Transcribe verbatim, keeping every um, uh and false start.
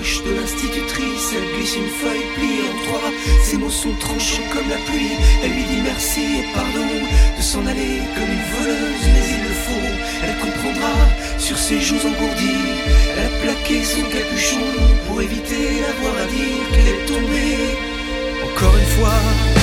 bouche de l'institutrice, elle glisse une feuille pliée en trois. Ses mots sont tranchants comme la pluie. Elle lui dit merci et pardon de s'en aller comme une voleuse, mais il le faut. Elle comprendra sur ses joues engourdies. Elle a plaqué son capuchon pour éviter d'avoir à dire qu'elle est tombée. Encore une fois